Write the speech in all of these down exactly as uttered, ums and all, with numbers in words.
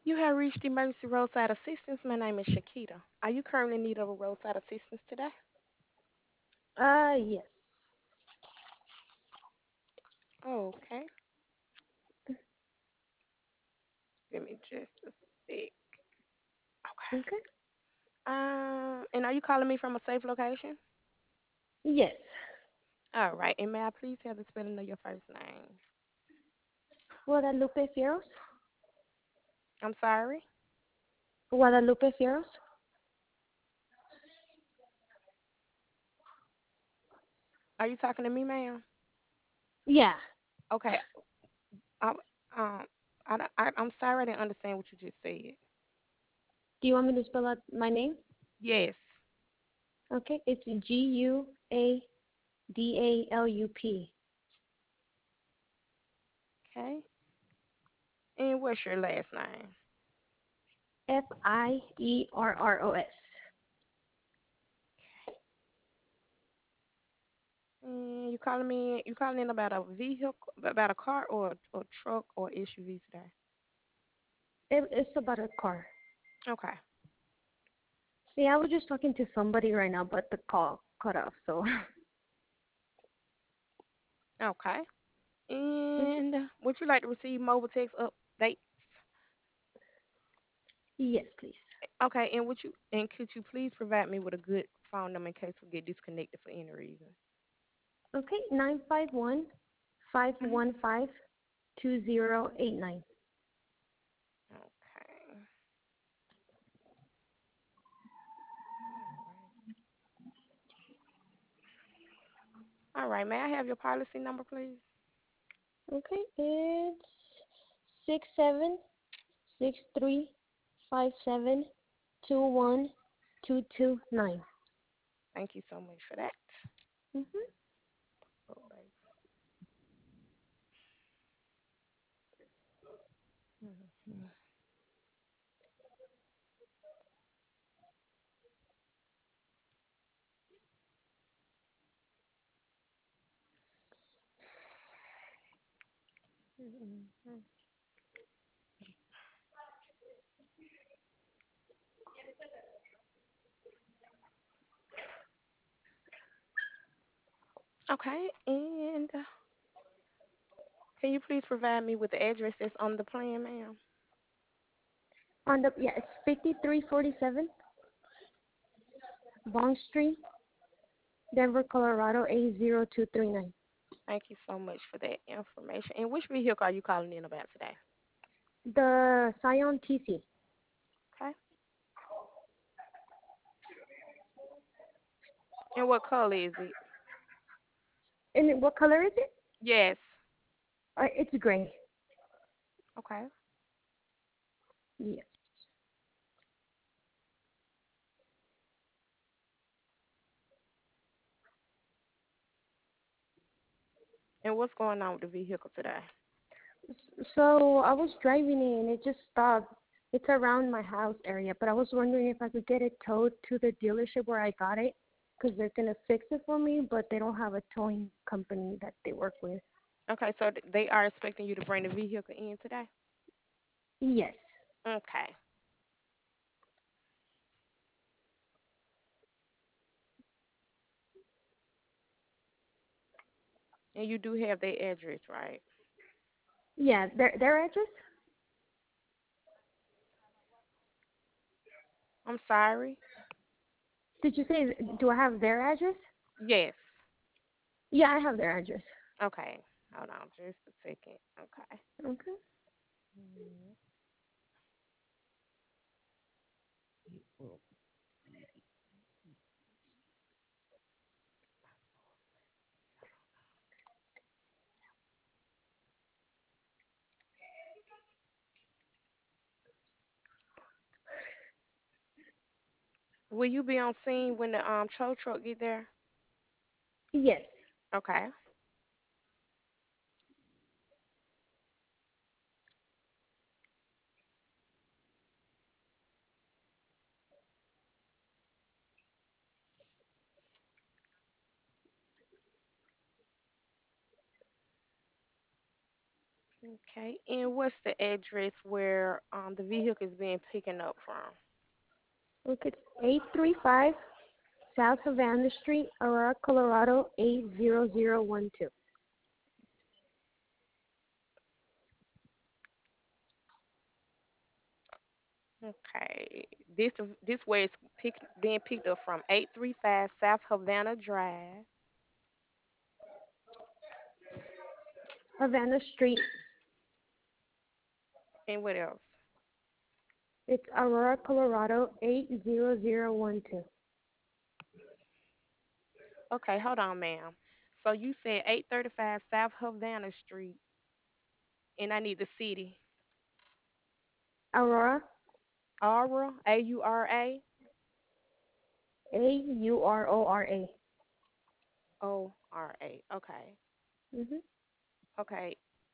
You have reached Emergency Roadside Assistance. My name is Shakita. Are you currently in need of a roadside assistance today? Uh, yes. Okay. Give me just a sec. Okay. Okay. Um, and are you calling me from a safe location? Yes. All right. And may I please have the spelling of your first name? Guadalupe Fierros. I'm sorry. Guadalupe Fierros. Are you talking to me, ma'am? Yeah. Okay. I, um, I, don't- I, I'm sorry I didn't understand what you just said. Do you want me to spell out my name? Yes. Okay. It's G U A D A L U P. Okay. And what's your last name? F I E R R O S. And you calling me? You calling in about a vehicle, about a car or a truck or S U V today? It, it's about a car. Okay. See, I was just talking to somebody right now, but the call cut off. So, Okay. Mhm. And would you like to receive mobile text updates? Yes, please. Okay. And would you and could you please provide me with a good phone number in case we get disconnected for any reason? Okay. Nine five one five Mhm. one five two zero eight nine. Okay. All right. May I have your policy number, please? Okay. It's six seven six three five seven two one two two nine. Thank you so much for that. Mhm. Oh, baby. Mhm. Mhm. Okay. And uh, can you please provide me with the address that's on the plan, ma'am? On the yeah, it's fifty three forty seven Bond Street, Denver, Colorado eight zero two three nine. Thank you so much for that information. And which vehicle are you calling in about today? The Scion T C. Okay. And what color is it? And what color is it? Yes. Uh, it's gray. Okay. Yes. And what's going on with the vehicle today? So I was driving it and it just stopped. It's around my house area, but I was wondering if I could get it towed to the dealership where I got it, because they're gonna fix it for me, but they don't have a towing company that they work with. Okay, so th- they are expecting you to bring the vehicle in today? Yes. Okay. And you do have their address, right? Yeah. Their their address? I'm sorry? Did you say? Do I have their address? Yes. Yeah, I have their address. Okay. Hold on just a second. Okay. Okay. Mhm. Will you be on scene when the um tow truck get there? Yes. Okay. Okay. And what's the address where um the vehicle is being picking up from? Look, it's eight three five South Havana Street, Aurora, Colorado eight zero zero one two. Okay. This this where it's pick, being picked up from eight three five South Havana Drive. Havana Street. And what else? It's Aurora, Colorado eight zero zero one two. Okay, hold on, ma'am. So you said eight thirty-five South Havana Street, and I need the city. Aurora, Aura, A U R A, A U R O R A. O R A. Okay. Mhm. Okay.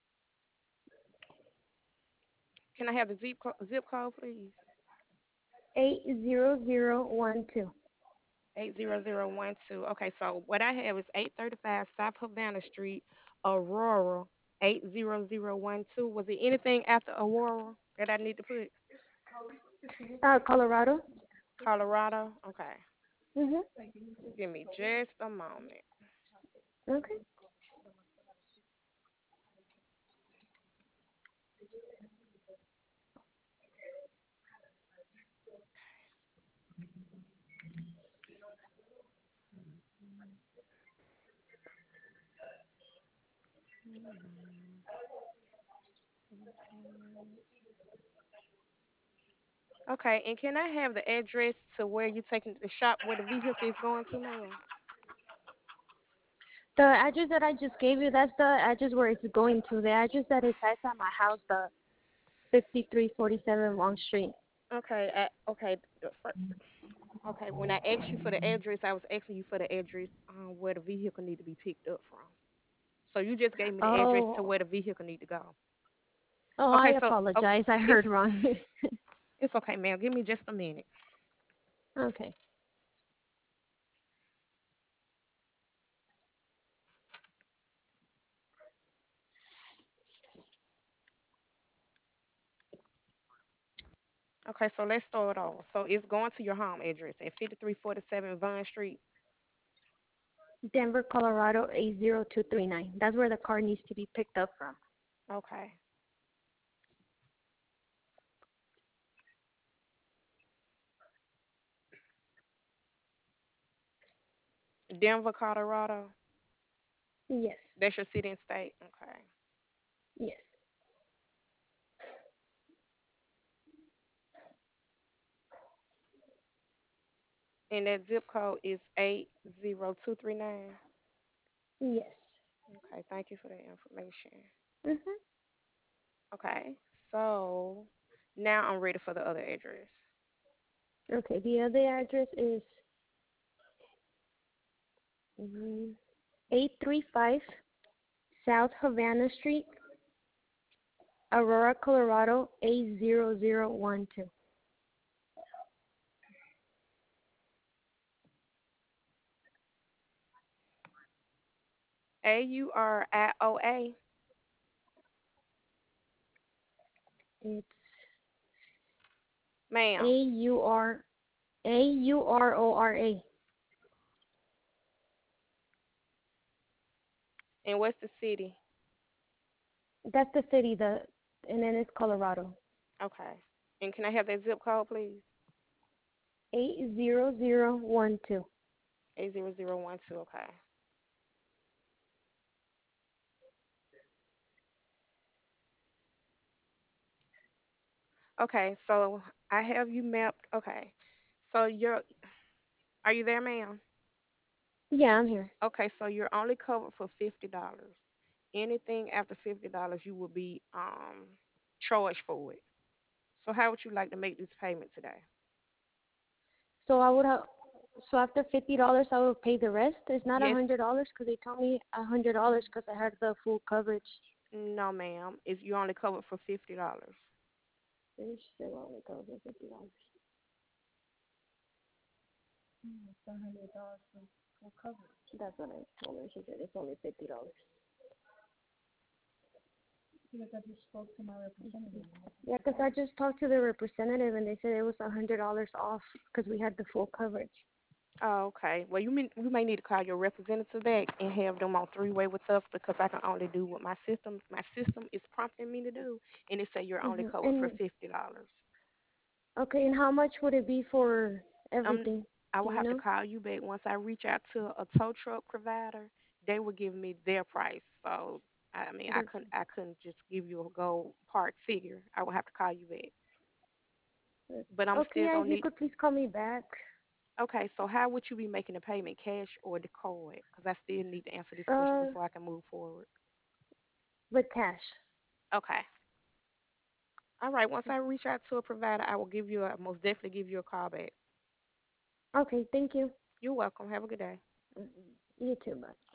Can I have the zip co- zip code, please? Eight zero zero one two. Eight zero zero one two. Okay, so what I have is eight thirty-five South Havana Street, Aurora, eight zero zero one two. Was it anything after Aurora that I need to put? Uh, Colorado. Colorado. Okay. Mhm. Give me just a moment. Okay. Okay, and can I have the address to where you're taking the shop where the vehicle is going to, ma'am? The address that I just gave you, that's the address where it's going to. The address that it says at my house, the fifty-three forty-seven Long Street. Okay, I, okay, the fir- okay. When I asked you for the address, I was asking you for the address um, where the vehicle need to be picked up from. So you just gave me the address to Oh, where the vehicle need to go. oh, I Okay, so okay, apologize. I it's heard wrong. it's okay, ma'am. Give me just a minute. Okay. Okay, so let's start off. So it's going to your home address at fifty-three forty-seven Vine Street. Denver, Colorado eight zero two three nine. That's where the car needs to be picked up from. Okay. Denver, Colorado. Yes. That's your city and state. Okay. Yes. And that zip code is eight zero two three nine. Yes. Okay, thank you for that information. Mhm. Okay, so now I'm ready for the other address. Okay. The other address is mm, eight three five South Havana Street, Aurora, Colorado eight zero zero one two. A U R I O A, It's A ma'am. U R A U R O R A. And what's the city? That's the city. The and then it's Colorado. Okay. And can I have that zip code, please? Eight zero zero one two. eight zero zero one two. Okay. Okay, so I have you mapped. Okay. So you're, are you there, ma'am? Yeah, I'm here. Okay, so you're only covered for fifty dollars. Anything after fifty dollars, you will be um charged for it. So how would you like to make this payment today? So I would have. So after fifty dollars, I would pay the rest. It's not a Yes, hundred dollars because they told me a hundred dollars because I had the full coverage. no, ma'am. If you only covered for fifty dollars. They still only cover fifty dollars. It's a hundred dollars for full coverage. That's what I told her. She said it's only fifty dollars. Yeah, because I just talked to the representative and they said it was a hundred dollars off because we had the full coverage. Oh, okay. Well, you may, you may need to call your representative back and have them on three way with us because I can only do what my system my system is prompting me to do, and it say you're only Hmm. covered for And fifty dollars. okay, and how much would it be for Um, everything? I Do will you have to know? call you back once I reach out to a tow truck provider. They will give me their price. So I mean, I This. couldn't I couldn't just give you a gold part figure. I will have to call you back. But I'm Okay, still yeah, if gonna you need. could please call me back. Okay, so how would you be making the payment, cash or the card? Because I still need to answer this question Uh, before I can move forward. with cash. Okay. All right. Once I reach out to a provider, I will give you a most definitely give you a call back. Okay, thank you. You're welcome. Have a good day. Mm, You too, bye.